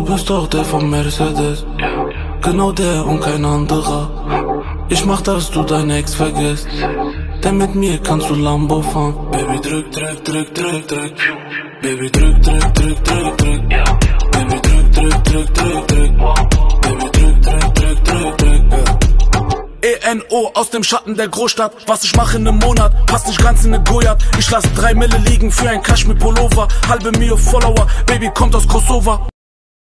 du bist doch der vom Mercedes. Genau der und kein anderer. Ich mach, dass du deine Ex vergisst, denn mit mir kannst du Lambo fahren. Baby, drück, drück, drück, drück, drück. Baby, drück, drück, drück, drück, drück. Baby, drück, drück, drück, drück, drück. Baby, drück, drück, drück, drück, drück. ENO aus dem Schatten der Großstadt. Was ich mache in einem Monat, passt nicht ganz in ne Gojat. Ich lass 3 Mille liegen für ein Kaschmir-Pullover. Halbe Mio Follower, Baby kommt aus Kosovo.